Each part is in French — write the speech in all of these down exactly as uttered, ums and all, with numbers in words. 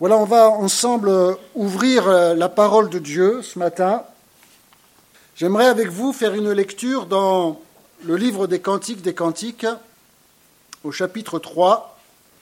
Voilà, on va ensemble ouvrir la parole de Dieu ce matin. J'aimerais avec vous faire une lecture dans le livre des Cantiques des Cantiques, au chapitre trois.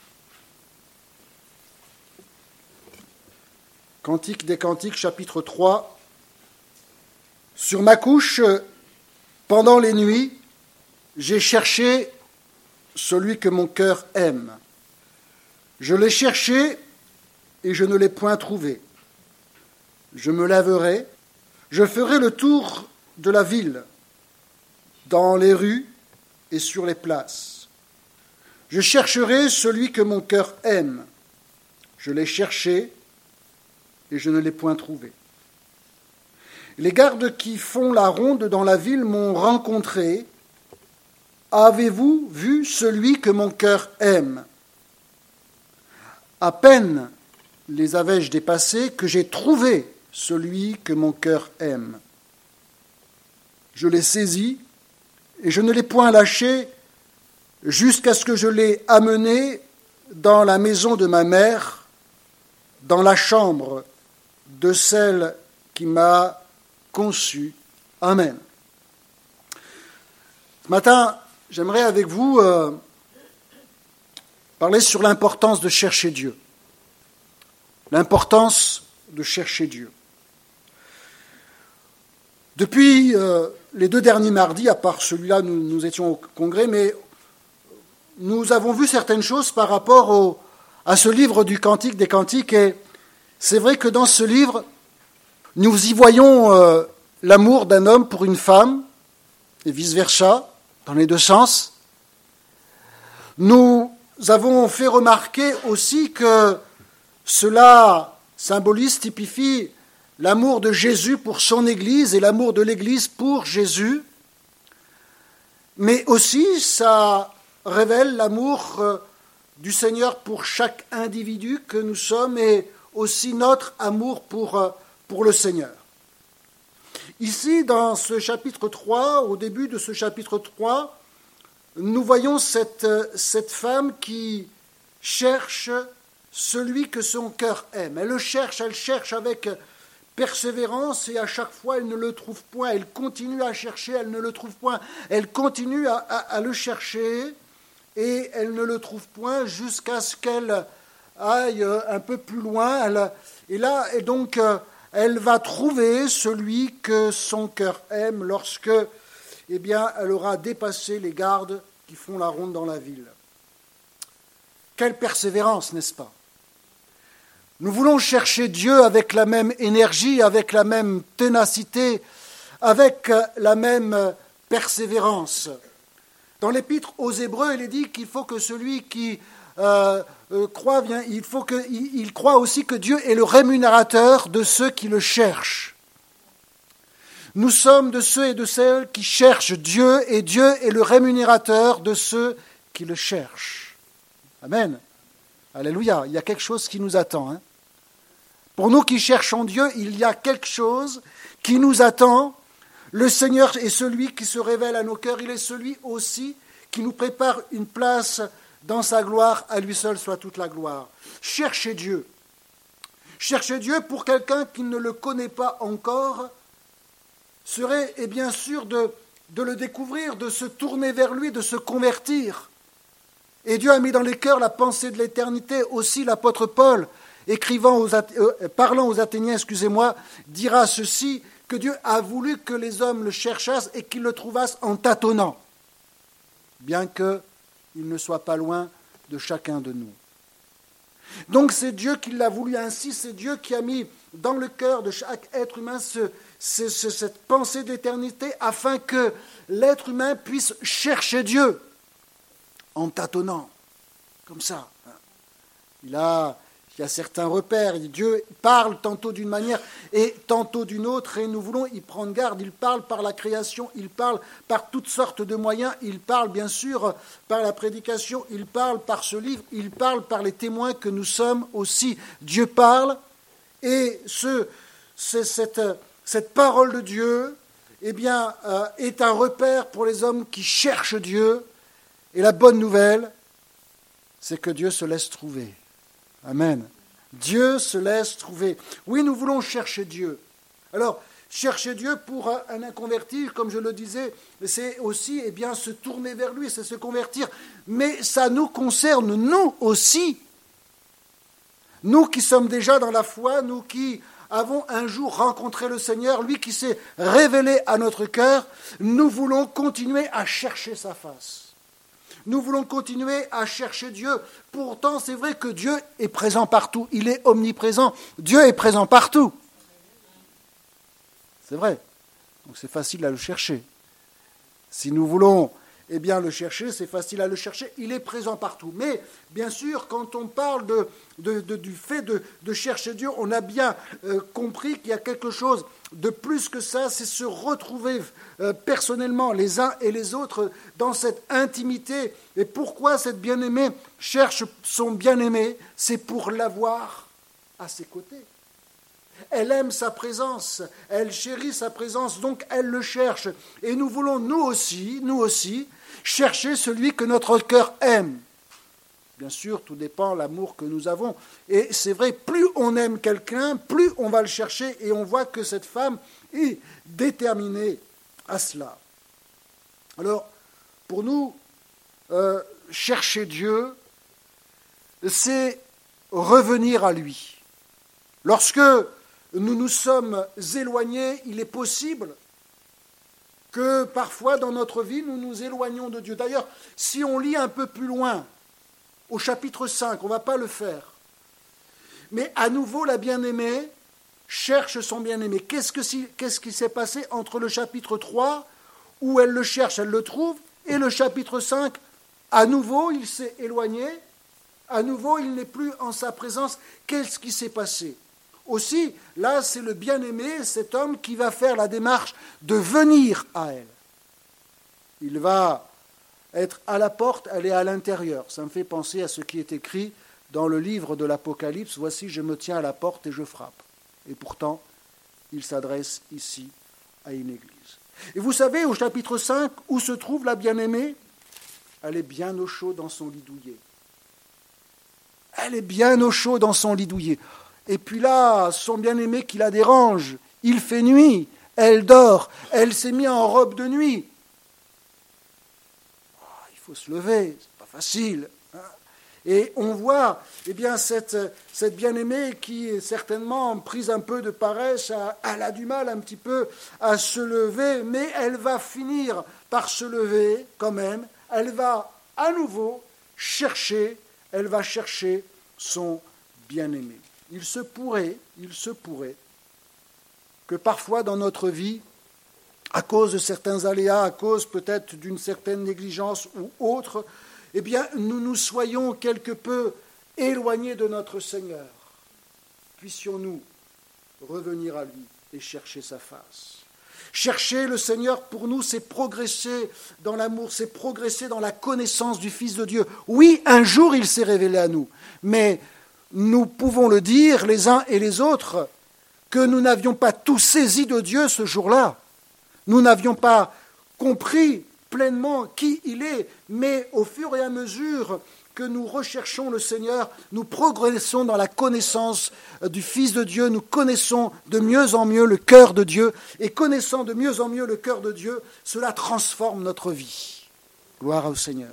Cantiques des Cantiques, chapitre trois. Sur ma couche, pendant les nuits, j'ai cherché celui que mon cœur aime. Je l'ai cherché et je ne l'ai point trouvé. Je me lèverai, je ferai le tour de la ville, dans les rues et sur les places. Je chercherai celui que mon cœur aime. Je l'ai cherché et je ne l'ai point trouvé. Les gardes qui font la ronde dans la ville m'ont rencontré. Avez-vous vu celui que mon cœur aime ? À peine les avais-je dépassés que j'ai trouvé celui que mon cœur aime. Je l'ai saisi et je ne l'ai point lâché jusqu'à ce que je l'ai amené dans la maison de ma mère, dans la chambre de celle qui m'a conçu. Amen. Ce matin, j'aimerais avec vous euh, parler sur l'importance de chercher Dieu. L'importance de chercher Dieu. Depuis euh, les deux derniers mardis, à part celui-là, nous, nous étions au congrès, mais nous avons vu certaines choses par rapport au, à ce livre du Cantique des Cantiques. Et c'est vrai que dans ce livre, nous y voyons euh, l'amour d'un homme pour une femme, et vice-versa, dans les deux sens. Nous avons fait remarquer aussi que cela symbolise, typifie l'amour de Jésus pour son Église et l'amour de l'Église pour Jésus. Mais aussi, ça révèle l'amour du Seigneur pour chaque individu que nous sommes et aussi notre amour pour, pour le Seigneur. Ici, dans ce chapitre trois, au début de ce chapitre trois, nous voyons cette, cette femme qui cherche celui que son cœur aime. Elle le cherche, elle cherche avec persévérance et à chaque fois elle ne le trouve point. Elle continue à chercher, elle ne le trouve point. Elle continue à, à, à le chercher et elle ne le trouve point jusqu'à ce qu'elle aille un peu plus loin. Elle, et là, et donc, elle va trouver celui que son cœur aime lorsque, eh bien, elle aura dépassé les gardes qui font la ronde dans la ville. Quelle persévérance, n'est-ce pas ? Nous voulons chercher Dieu avec la même énergie, avec la même ténacité, avec la même persévérance. Dans l'épître aux Hébreux, il est dit qu'il faut que celui qui euh, euh, croit, bien, il faut que, il, il croit aussi que Dieu est le rémunérateur de ceux qui le cherchent. Nous sommes de ceux et de celles qui cherchent Dieu, et Dieu est le rémunérateur de ceux qui le cherchent. Amen. Alléluia. Il y a quelque chose qui nous attend. Hein. Pour nous qui cherchons Dieu, il y a quelque chose qui nous attend. Le Seigneur est celui qui se révèle à nos cœurs. Il est celui aussi qui nous prépare une place dans sa gloire. À lui seul soit toute la gloire. Cherchez Dieu. Cherchez Dieu pour quelqu'un qui ne le connaît pas encore serait et bien sûr de, de le découvrir, de se tourner vers lui, de se convertir. Et Dieu a mis dans les cœurs la pensée de l'éternité. Aussi l'apôtre Paul, écrivant aux, euh, parlant aux Athéniens, excusez-moi, dira ceci, que Dieu a voulu que les hommes le cherchassent et qu'ils le trouvassent en tâtonnant, bien qu'il ne soit pas loin de chacun de nous. Donc c'est Dieu qui l'a voulu ainsi, c'est Dieu qui a mis dans le cœur de chaque être humain ce, ce, ce, cette pensée d'éternité afin que l'être humain puisse chercher Dieu en tâtonnant, comme ça. Il a, il y a certains repères, Dieu parle tantôt d'une manière et tantôt d'une autre, et nous voulons y prendre garde. Il parle par la création, il parle par toutes sortes de moyens, il parle bien sûr par la prédication, il parle par ce livre, il parle par les témoins que nous sommes aussi. Dieu parle, et ce, c'est cette, cette parole de Dieu eh bien, euh, est un repère pour les hommes qui cherchent Dieu. Et la bonne nouvelle, c'est que Dieu se laisse trouver. Amen. Dieu se laisse trouver. Oui, nous voulons chercher Dieu. Alors, chercher Dieu pour un inconverti, comme je le disais, c'est aussi eh bien, se tourner vers lui, c'est se convertir. Mais ça nous concerne, nous aussi. Nous qui sommes déjà dans la foi, nous qui avons un jour rencontré le Seigneur, lui qui s'est révélé à notre cœur, nous voulons continuer à chercher sa face. Nous voulons continuer à chercher Dieu. Pourtant, c'est vrai que Dieu est présent partout. Il est omniprésent. Dieu est présent partout. C'est vrai. Donc c'est facile à le chercher. Si nous voulons eh bien, le chercher, c'est facile à le chercher. Il est présent partout. Mais, bien sûr, quand on parle de, de, de, du fait de, de chercher Dieu, on a bien euh, compris qu'il y a quelque chose de plus que ça, c'est se retrouver euh, personnellement les uns et les autres dans cette intimité. Et pourquoi cette bien-aimée cherche son bien-aimé? C'est pour l'avoir à ses côtés. Elle aime sa présence, elle chérit sa présence, donc elle le cherche. Et nous voulons, nous aussi, nous aussi, chercher celui que notre cœur aime. Bien sûr, tout dépend de l'amour que nous avons. Et c'est vrai, plus on aime quelqu'un, plus on va le chercher. Et on voit que cette femme est déterminée à cela. Alors, pour nous, euh, chercher Dieu, c'est revenir à lui. Lorsque nous nous sommes éloignés, il est possible que parfois dans notre vie, nous nous éloignons de Dieu. D'ailleurs, si on lit un peu plus loin, au chapitre cinq, on ne va pas le faire, mais à nouveau la bien-aimée cherche son bien-aimé. Qu'est-ce, que si, qu'est-ce qui s'est passé entre le chapitre trois, où elle le cherche, elle le trouve, et le chapitre cinq, à nouveau il s'est éloigné, à nouveau il n'est plus en sa présence. Qu'est-ce qui s'est passé ? Aussi, là, c'est le bien-aimé, cet homme, qui va faire la démarche de venir à elle. Il va être à la porte, elle est à l'intérieur. Ça me fait penser à ce qui est écrit dans le livre de l'Apocalypse. « Voici, je me tiens à la porte et je frappe. » Et pourtant, il s'adresse ici à une église. Et vous savez, au chapitre cinq, où se trouve la bien-aimée ? Elle est bien au chaud dans son lit douillet. Elle est bien au chaud dans son lit douillet. Et puis là, son bien-aimé qui la dérange, il fait nuit, elle dort, elle s'est mise en robe de nuit. Oh, il faut se lever, c'est pas facile. Hein. Et on voit eh bien, cette, cette bien-aimée qui est certainement prise un peu de paresse, elle a du mal un petit peu à se lever, mais elle va finir par se lever quand même. Elle va à nouveau chercher, elle va chercher son bien-aimé. Il se pourrait, il se pourrait que parfois dans notre vie, à cause de certains aléas, à cause peut-être d'une certaine négligence ou autre, eh bien, nous nous soyons quelque peu éloignés de notre Seigneur. Puissions-nous revenir à lui et chercher sa face. Chercher le Seigneur, pour nous, c'est progresser dans l'amour, c'est progresser dans la connaissance du Fils de Dieu. Oui, un jour, il s'est révélé à nous, mais nous pouvons le dire les uns et les autres, que nous n'avions pas tout saisi de Dieu ce jour-là. Nous n'avions pas compris pleinement qui il est, mais au fur et à mesure que nous recherchons le Seigneur, nous progressons dans la connaissance du Fils de Dieu, nous connaissons de mieux en mieux le cœur de Dieu, et connaissant de mieux en mieux le cœur de Dieu, cela transforme notre vie. Gloire au Seigneur.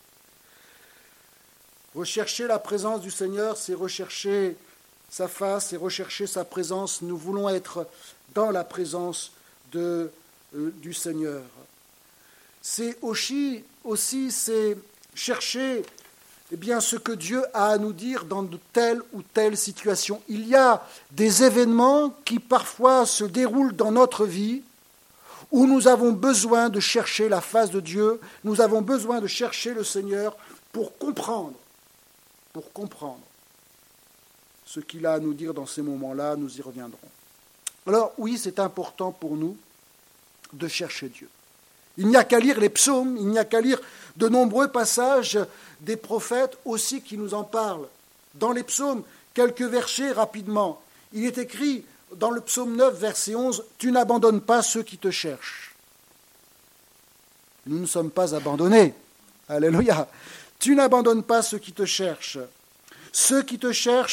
Rechercher la présence du Seigneur, c'est rechercher sa face, c'est rechercher sa présence. Nous voulons être dans la présence de, euh, du Seigneur. C'est aussi, aussi c'est chercher eh bien, ce que Dieu a à nous dire dans de telle ou telle situation. Il y a des événements qui parfois se déroulent dans notre vie où nous avons besoin de chercher la face de Dieu, nous avons besoin de chercher le Seigneur pour comprendre. Pour comprendre ce qu'il a à nous dire dans ces moments-là, nous y reviendrons. Alors oui, c'est important pour nous de chercher Dieu. Il n'y a qu'à lire les psaumes, il n'y a qu'à lire de nombreux passages des prophètes aussi qui nous en parlent. Dans les psaumes, quelques versets rapidement. Il est écrit dans le psaume neuf, verset onze, « Tu n'abandonnes pas ceux qui te cherchent. » Nous ne sommes pas abandonnés. Alléluia. Tu n'abandonnes pas ceux qui te cherchent. Ceux qui te cherchent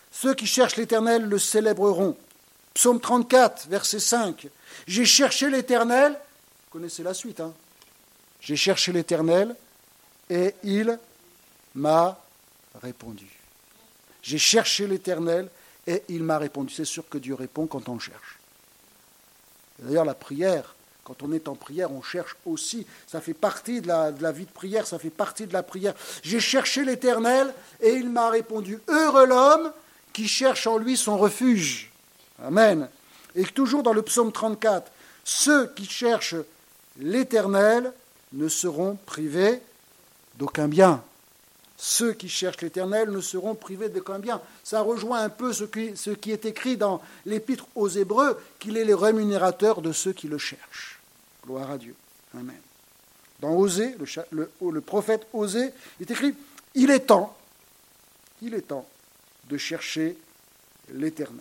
Ceux qui cherchent l'Éternel le célébreront. Psaume trente-quatre, verset cinq. J'ai cherché l'Éternel, vous connaissez la suite, hein. J'ai cherché l'Éternel et il m'a répondu. J'ai cherché l'Éternel et il m'a répondu. C'est sûr que Dieu répond quand on cherche. D'ailleurs, la prière, quand on est en prière, on cherche aussi. Ça fait partie de la, de la vie de prière, ça fait partie de la prière. J'ai cherché l'Éternel et il m'a répondu. Heureux l'homme qui cherche en lui son refuge. Amen. Et toujours dans le psaume trente-quatre, ceux qui cherchent l'Éternel ne seront privés d'aucun bien. Ceux qui cherchent l'Éternel ne seront privés d'aucun bien. Ça rejoint un peu ce qui, ce qui est écrit dans l'Épître aux Hébreux, qu'il est le rémunérateur de ceux qui le cherchent. Gloire à Dieu. Amen. Dans Osée, le, le, le prophète Osée, il est écrit « Il est temps, il est temps de chercher l'Éternel. »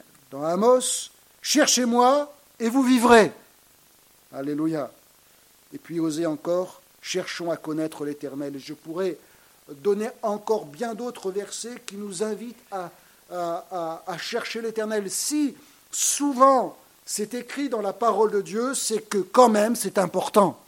Dans Amos, « Cherchez-moi et vous vivrez. » Alléluia. Et puis Osée encore, « Cherchons à connaître l'Éternel. » Et je pourrais donner encore bien d'autres versets qui nous invitent à, à, à, à chercher l'Éternel. Si souvent c'est écrit dans la parole de Dieu, c'est que quand même c'est important.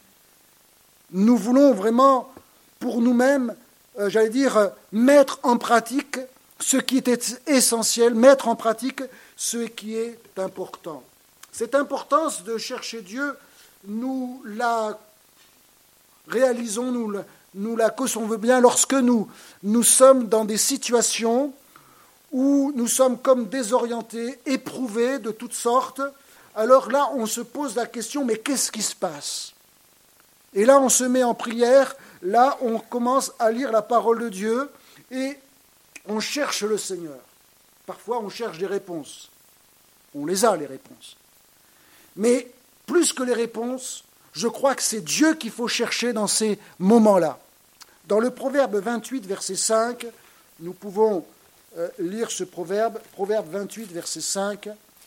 Nous voulons vraiment, pour nous-mêmes, euh, j'allais dire, mettre en pratique ce qui est essentiel, mettre en pratique ce qui est important. Cette importance de chercher Dieu, nous la réalisons, nous la, nous la concevons bien lorsque nous, nous sommes dans des situations où nous sommes comme désorientés, éprouvés de toutes sortes. Alors là, on se pose la question, mais qu'est-ce qui se passe ? Et là, on se met en prière, là, on commence à lire la parole de Dieu et on cherche le Seigneur. Parfois, on cherche des réponses. On les a, les réponses. Mais plus que les réponses, je crois que c'est Dieu qu'il faut chercher dans ces moments-là. Dans le Proverbe vingt-huit, verset cinq, nous pouvons euh, lire ce proverbe, Proverbe vingt-huit, verset cinq.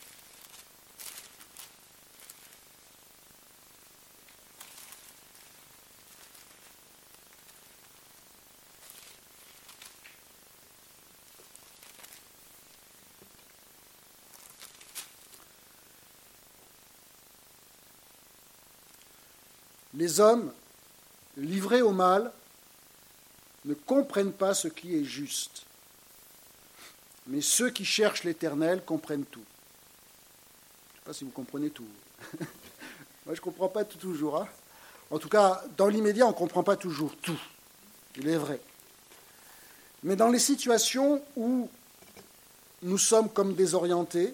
Les hommes, livrés au mal, ne comprennent pas ce qui est juste. Mais ceux qui cherchent l'Éternel comprennent tout. Je ne sais pas si vous comprenez tout. Moi, je ne comprends pas tout toujours. Hein. En tout cas, dans l'immédiat, on ne comprend pas toujours tout. Il est vrai. Mais dans les situations où nous sommes comme désorientés,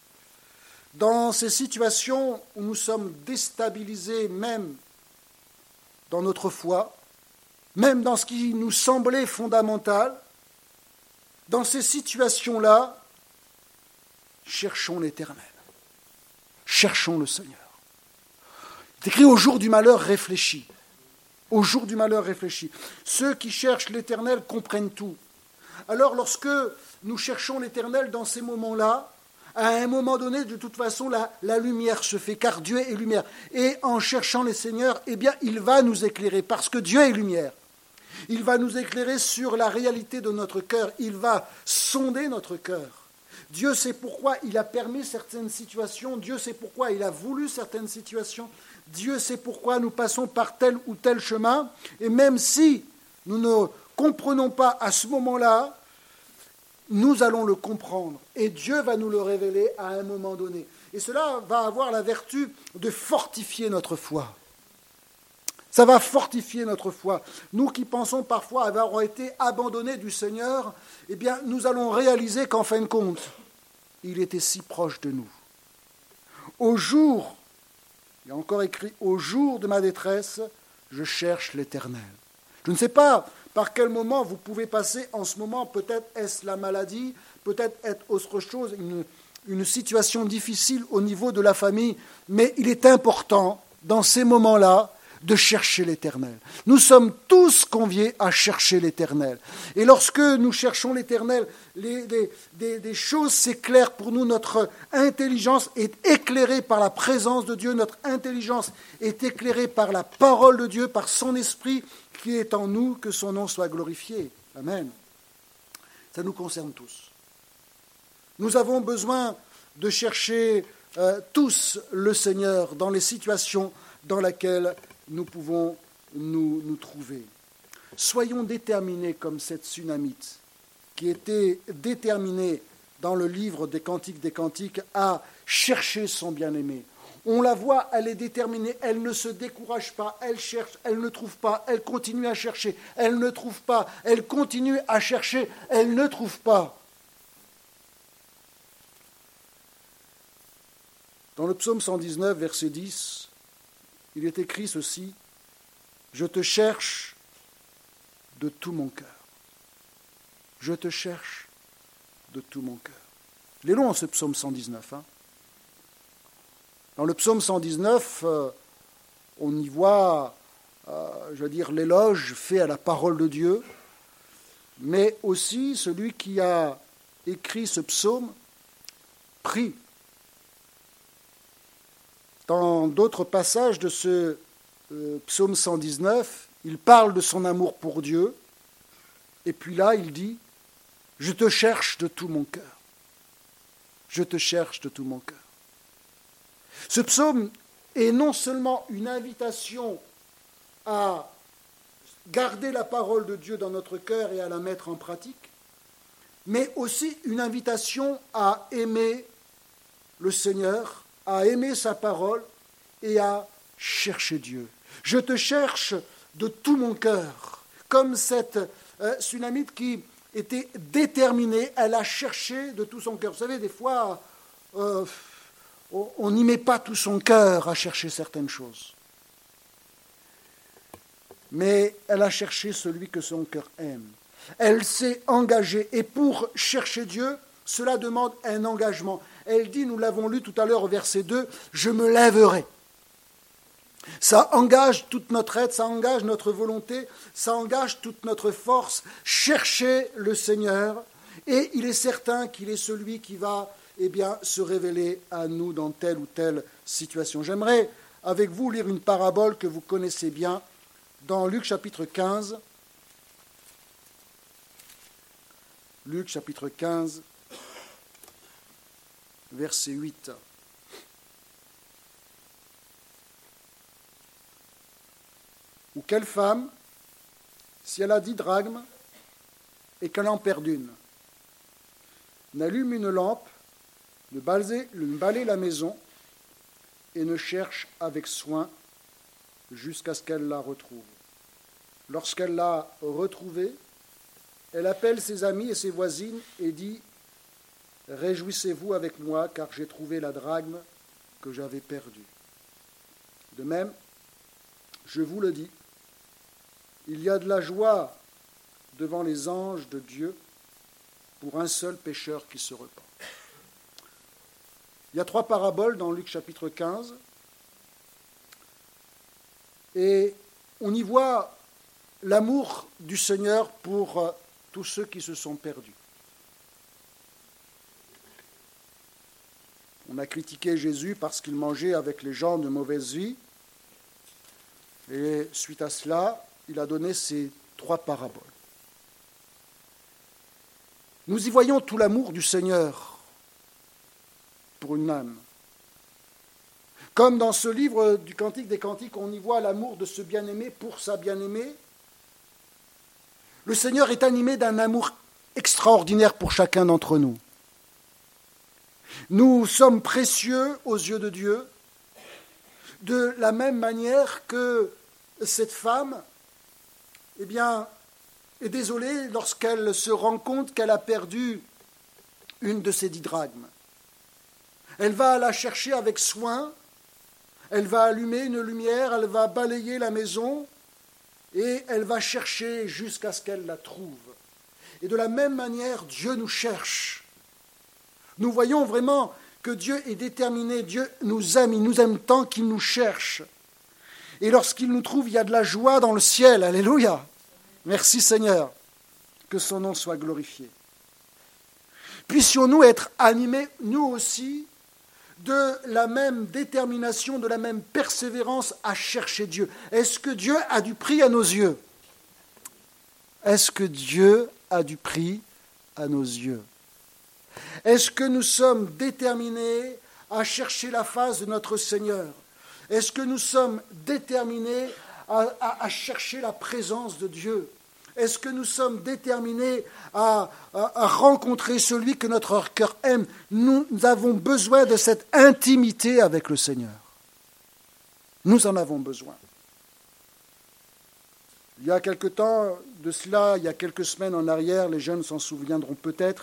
dans ces situations où nous sommes déstabilisés même dans notre foi, même dans ce qui nous semblait fondamental, dans ces situations-là, cherchons l'Éternel. Cherchons le Seigneur. C'est écrit au jour du malheur, réfléchis. Au jour du malheur, réfléchis. Ceux qui cherchent l'Éternel comprennent tout. Alors, lorsque nous cherchons l'Éternel dans ces moments-là, à un moment donné, de toute façon, la, la lumière se fait, car Dieu est lumière. Et en cherchant le Seigneur, eh bien, il va nous éclairer, parce que Dieu est lumière. Il va nous éclairer sur la réalité de notre cœur. Il va sonder notre cœur. Dieu sait pourquoi il a permis certaines situations. Dieu sait pourquoi il a voulu certaines situations. Dieu sait pourquoi nous passons par tel ou tel chemin. Et même si nous ne comprenons pas à ce moment-là, nous allons le comprendre. Et Dieu va nous le révéler à un moment donné. Et cela va avoir la vertu de fortifier notre foi. Ça va fortifier notre foi. Nous qui pensons parfois avoir été abandonnés du Seigneur, eh bien, nous allons réaliser qu'en fin de compte, il était si proche de nous. Au jour, il y a encore écrit, au jour de ma détresse, je cherche l'Éternel. Je ne sais pas par quel moment vous pouvez passer en ce moment, peut-être est-ce la maladie, peut-être est autre chose, une, une situation difficile au niveau de la famille, mais il est important, dans ces moments-là, de chercher l'Éternel. Nous sommes tous conviés à chercher l'Éternel. Et lorsque nous cherchons l'Éternel, les, les, des, des choses s'éclairent pour nous. Notre intelligence est éclairée par la présence de Dieu. Notre intelligence est éclairée par la parole de Dieu, par son esprit qui est en nous, que son nom soit glorifié. Amen. Ça nous concerne tous. Nous avons besoin de chercher euh, tous le Seigneur dans les situations dans lesquelles nous pouvons nous, nous trouver. Soyons déterminés comme cette Sunamite qui était déterminée dans le livre des Cantiques des Cantiques à chercher son bien-aimé. On la voit, elle est déterminée, elle ne se décourage pas, elle cherche, elle ne trouve pas, elle continue à chercher, elle ne trouve pas, elle continue à chercher, elle ne trouve pas. Dans le psaume cent dix-neuf, verset dix, il est écrit ceci, « Je te cherche de tout mon cœur. Je te cherche de tout mon cœur. » Il est long ce psaume cent dix-neuf. Hein. Dans le psaume cent dix-neuf, euh, on y voit, euh, je veux dire, l'éloge fait à la parole de Dieu, mais aussi celui qui a écrit ce psaume prie. Dans d'autres passages de ce euh, psaume cent dix-neuf, il parle de son amour pour Dieu, et puis là, il dit « Je te cherche de tout mon cœur. Je te cherche de tout mon cœur. » Ce psaume est non seulement une invitation à garder la parole de Dieu dans notre cœur et à la mettre en pratique, mais aussi une invitation à aimer le Seigneur, à aimer sa parole et à chercher Dieu. Je te cherche de tout mon cœur, comme cette euh, Sunamite qui était déterminée, elle a cherché de tout son cœur. Vous savez, des fois, euh, on n'y met pas tout son cœur à chercher certaines choses. Mais elle a cherché celui que son cœur aime. Elle s'est engagée. Et pour chercher Dieu, cela demande un engagement. Elle dit, nous l'avons lu tout à l'heure au verset deux, « Je me lèverai ». Ça engage toute notre aide, ça engage notre volonté, ça engage toute notre force. Chercher le Seigneur. Et il est certain qu'il est celui qui va eh bien, se révéler à nous dans telle ou telle situation. J'aimerais avec vous lire une parabole que vous connaissez bien dans Luc chapitre quinze. Luc chapitre quinze, verset huit. Ou quelle femme, si elle a dix drachmes et qu'elle en perd une, n'allume une lampe, ne balaye, ne balaye la maison et ne cherche avec soin jusqu'à ce qu'elle la retrouve. Lorsqu'elle l'a retrouvée, elle appelle ses amis et ses voisines et dit « Réjouissez-vous avec moi, car j'ai trouvé la drachme que j'avais perdue. » De même, je vous le dis, il y a de la joie devant les anges de Dieu pour un seul pécheur qui se repent. Il y a trois paraboles dans Luc chapitre quinze, et on y voit l'amour du Seigneur pour tous ceux qui se sont perdus. On a critiqué Jésus parce qu'il mangeait avec les gens de mauvaise vie, et suite à cela, il a donné ces trois paraboles. Nous y voyons tout l'amour du Seigneur pour une âme. Comme dans ce livre du Cantique des Cantiques, on y voit l'amour de ce bien-aimé pour sa bien-aimée. Le Seigneur est animé d'un amour extraordinaire pour chacun d'entre nous. Nous sommes précieux aux yeux de Dieu, de la même manière que cette femme, eh bien, est désolée lorsqu'elle se rend compte qu'elle a perdu une de ses dix drachmes. Elle va la chercher avec soin, elle va allumer une lumière, elle va balayer la maison et elle va chercher jusqu'à ce qu'elle la trouve. Et de la même manière, Dieu nous cherche. Nous voyons vraiment que Dieu est déterminé, Dieu nous aime, il nous aime tant qu'il nous cherche. Et lorsqu'il nous trouve, il y a de la joie dans le ciel. Alléluia. Merci Seigneur. Que son nom soit glorifié. Puissions-nous être animés, nous aussi, de la même détermination, de la même persévérance à chercher Dieu. Est-ce que Dieu a du prix à nos yeux? Est-ce que Dieu a du prix à nos yeux? Est-ce que nous sommes déterminés à chercher la face de notre Seigneur? Est-ce que nous sommes déterminés à, à, à chercher la présence de Dieu? Est-ce que nous sommes déterminés à, à, à rencontrer celui que notre cœur aime? Nous avons besoin de cette intimité avec le Seigneur. Nous en avons besoin. Il y a quelque temps de cela, il y a quelques semaines en arrière, les jeunes s'en souviendront peut-être,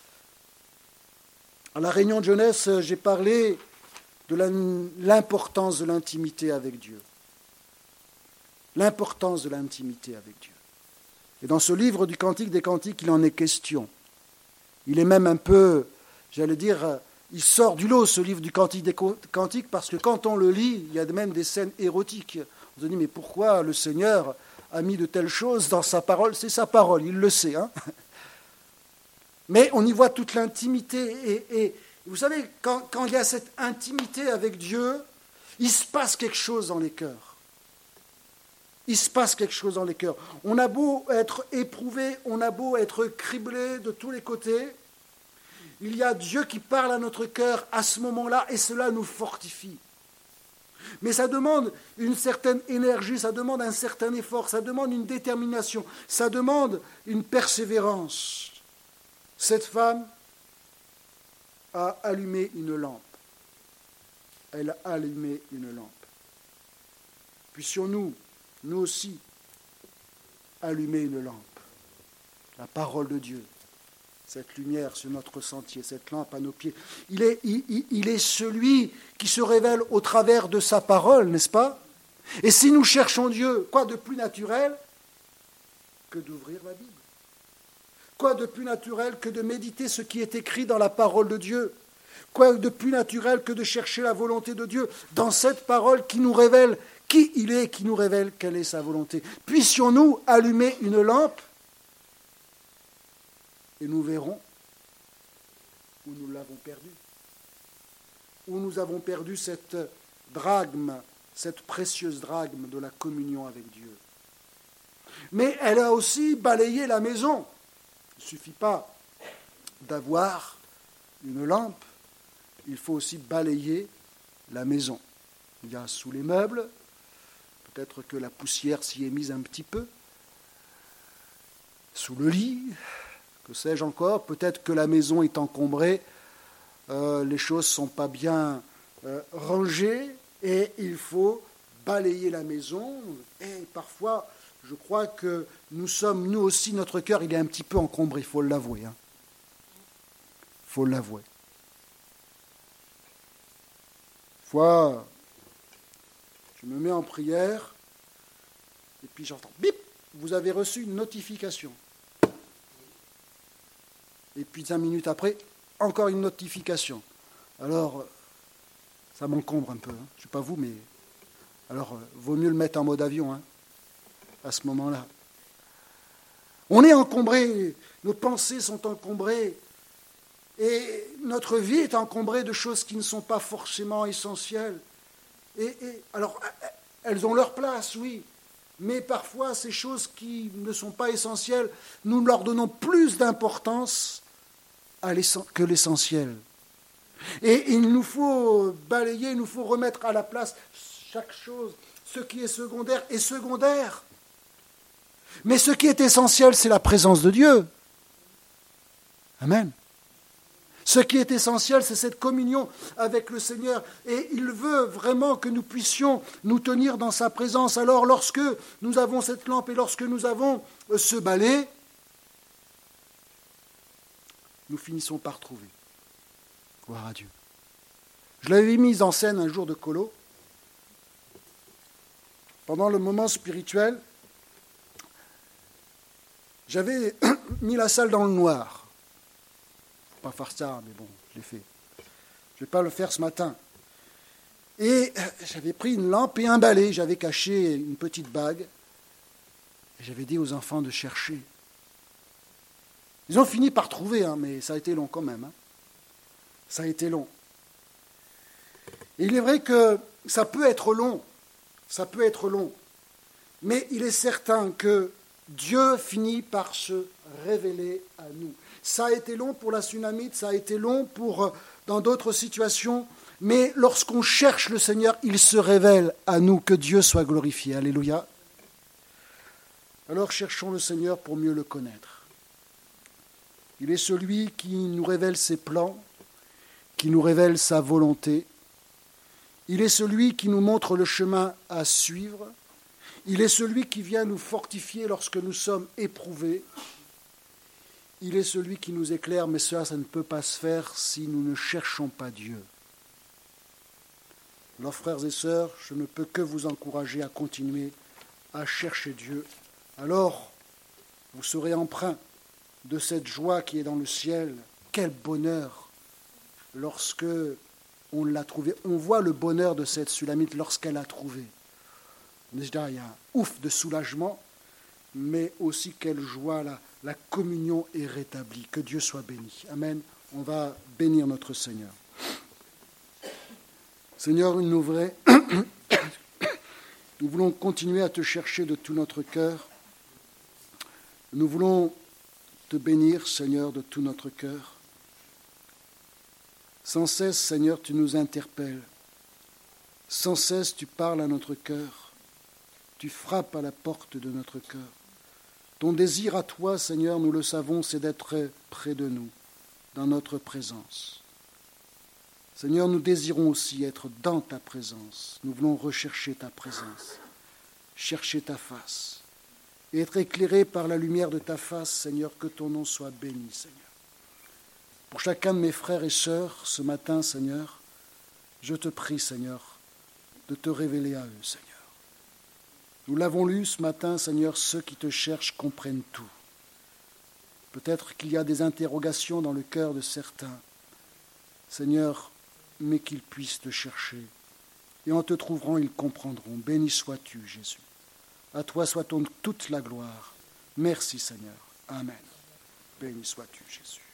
à la réunion de jeunesse, j'ai parlé de la, l'importance de l'intimité avec Dieu. L'importance de l'intimité avec Dieu. Et dans ce livre du Cantique des Cantiques, il en est question. Il est même un peu, j'allais dire, il sort du lot, ce livre du Cantique des Cantiques, parce que quand on le lit, il y a même des scènes érotiques. On se dit, mais pourquoi le Seigneur a mis de telles choses dans sa parole? C'est sa parole, il le sait. Hein, mais on y voit toute l'intimité. Et, et vous savez, quand, quand il y a cette intimité avec Dieu, il se passe quelque chose dans les cœurs. Il se passe quelque chose dans les cœurs. On a beau être éprouvé, on a beau être criblé de tous les côtés, il y a Dieu qui parle à notre cœur à ce moment-là, et cela nous fortifie. Mais ça demande une certaine énergie, ça demande un certain effort, ça demande une détermination, ça demande une persévérance. Cette femme a allumé une lampe. Elle a allumé une lampe. Puissions-nous, nous aussi, allumer une lampe. La parole de Dieu, cette lumière sur notre sentier, cette lampe à nos pieds. Il est, il, il est celui qui se révèle au travers de sa parole, n'est-ce pas? Et si nous cherchons Dieu, quoi de plus naturel que d'ouvrir la Bible? Quoi de plus naturel que de méditer ce qui est écrit dans la parole de Dieu? Quoi de plus naturel que de chercher la volonté de Dieu dans cette parole qui nous révèle qui il est, qui nous révèle quelle est sa volonté? Puissions-nous allumer une lampe et nous verrons où nous l'avons perdue. Où nous avons perdu cette drachme, cette précieuse drachme de la communion avec Dieu. Mais elle a aussi balayé la maison. Il ne suffit pas d'avoir une lampe, il faut aussi balayer la maison. Il y a sous les meubles, peut-être que la poussière s'y est mise un petit peu, sous le lit, que sais-je encore, peut-être que la maison est encombrée, euh, les choses ne sont pas bien euh, rangées, et il faut balayer la maison, et parfois, je crois que nous sommes, nous aussi, notre cœur, il est un petit peu encombré, il faut l'avouer. Hein. Il faut l'avouer. Une fois, je me mets en prière, et puis j'entends, bip, vous avez reçu une notification. Et puis cinq minutes après, encore une notification. Alors, ça m'encombre un peu. Hein. Je ne sais pas vous, mais... Alors, euh, vaut mieux le mettre en mode avion, hein, à ce moment-là. On est encombré, nos pensées sont encombrées, et notre vie est encombrée de choses qui ne sont pas forcément essentielles. Et, et alors, elles ont leur place, oui, mais parfois, ces choses qui ne sont pas essentielles, nous leur donnons plus d'importance à que l'essentiel. Et il nous faut balayer, il nous faut remettre à la place chaque chose. Ce qui est secondaire est secondaire. Mais ce qui est essentiel, c'est la présence de Dieu. Amen. Ce qui est essentiel, c'est cette communion avec le Seigneur. Et il veut vraiment que nous puissions nous tenir dans sa présence. Alors, lorsque nous avons cette lampe et lorsque nous avons ce balai, nous finissons par trouver. Gloire à Dieu. Je l'avais mise en scène un jour de colo. Pendant le moment spirituel, j'avais mis la salle dans le noir. Faut pas faire ça, mais bon, je l'ai fait. Je ne vais pas le faire ce matin. Et j'avais pris une lampe et un balai. J'avais caché une petite bague. Et j'avais dit aux enfants de chercher. Ils ont fini par trouver, hein, mais ça a été long quand même. Hein. Ça a été long. Et il est vrai que ça peut être long. Ça peut être long. Mais il est certain que Dieu finit par se révéler à nous. Ça a été long pour la Sunamite, ça a été long pour dans d'autres situations, mais lorsqu'on cherche le Seigneur, il se révèle à nous, que Dieu soit glorifié. Alléluia. Alors cherchons le Seigneur pour mieux le connaître. Il est celui qui nous révèle ses plans, qui nous révèle sa volonté. Il est celui qui nous montre le chemin à suivre. Il est celui qui vient nous fortifier lorsque nous sommes éprouvés. Il est celui qui nous éclaire, mais cela, ça ne peut pas se faire si nous ne cherchons pas Dieu. Alors, frères et sœurs, je ne peux que vous encourager à continuer à chercher Dieu. Alors, vous serez empreint de cette joie qui est dans le ciel. Quel bonheur lorsque on l'a trouvé. On voit le bonheur de cette Sulamite lorsqu'elle l'a trouvé. Déjà, il y a un ouf de soulagement, mais aussi quelle joie, la, la communion est rétablie. Que Dieu soit béni. Amen. On va bénir notre Seigneur. Seigneur, nous, vrai, nous voulons continuer à te chercher de tout notre cœur. Nous voulons te bénir, Seigneur, de tout notre cœur. Sans cesse, Seigneur, tu nous interpelles. Sans cesse, tu parles à notre cœur. Tu frappes à la porte de notre cœur. Ton désir à toi, Seigneur, nous le savons, c'est d'être près de nous, dans notre présence. Seigneur, nous désirons aussi être dans ta présence. Nous voulons rechercher ta présence, chercher ta face, et être éclairés par la lumière de ta face, Seigneur, que ton nom soit béni, Seigneur. Pour chacun de mes frères et sœurs, ce matin, Seigneur, je te prie, Seigneur, de te révéler à eux, Seigneur. Nous l'avons lu ce matin, Seigneur, ceux qui te cherchent comprennent tout. Peut-être qu'il y a des interrogations dans le cœur de certains, Seigneur, mais qu'ils puissent te chercher. Et en te trouvant, ils comprendront. Béni sois-tu, Jésus. À toi soit toute la gloire. Merci, Seigneur. Amen. Béni sois-tu, Jésus.